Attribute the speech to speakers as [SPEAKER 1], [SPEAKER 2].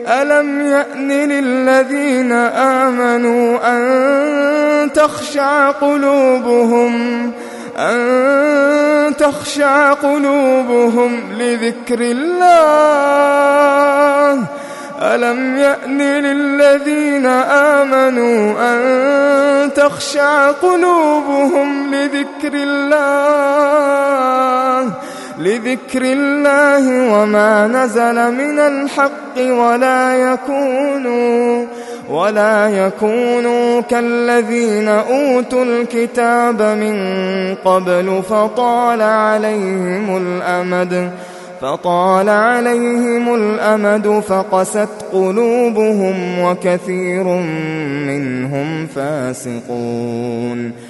[SPEAKER 1] ألم يأن للذين آمنوا أن تخشع قلوبهم لذكر الله ألم يأن للذين آمنوا أن تخشع قلوبهم لذكر الله وما نزل من الحق ولا يكونوا كالذين أوتوا الكتاب من قبل فطال عليهم الأمد فقست قلوبهم وكثير منهم فاسقون